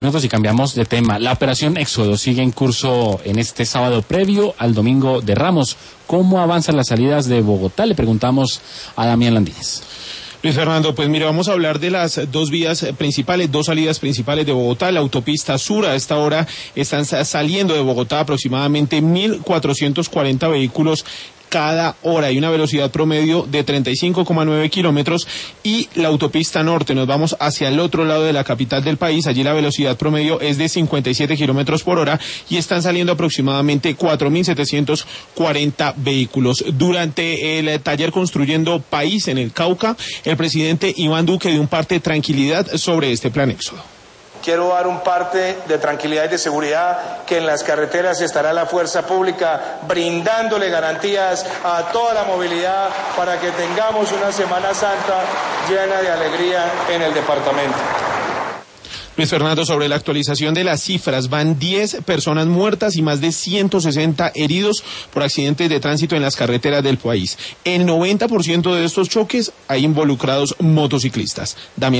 Nosotros y cambiamos de tema. La operación Éxodo sigue en curso en este sábado previo al domingo de Ramos. ¿Cómo avanzan las salidas de Bogotá? Le preguntamos a Damián Landines. Luis Fernando, pues mire, vamos a hablar de las dos salidas principales de Bogotá. La autopista sur, a esta hora están saliendo de Bogotá aproximadamente 1.440 vehículos cada hora. Hay una velocidad promedio de 35,9 kilómetros, y la autopista norte, nos vamos hacia el otro lado de la capital del país. Allí la velocidad promedio es de 57 kilómetros por hora y están saliendo aproximadamente 4.740 vehículos. Durante el taller Construyendo País en el Cauca, el presidente Iván Duque dio un parte de tranquilidad sobre este plan Éxodo. Quiero dar un parte de tranquilidad y de seguridad que en las carreteras estará la fuerza pública brindándole garantías a toda la movilidad para que tengamos una Semana Santa llena de alegría en el departamento. Luis Fernando, sobre la actualización de las cifras, van 10 personas muertas y más de 160 heridos por accidentes de tránsito en las carreteras del país. El 90% de estos choques hay involucrados motociclistas. Damián.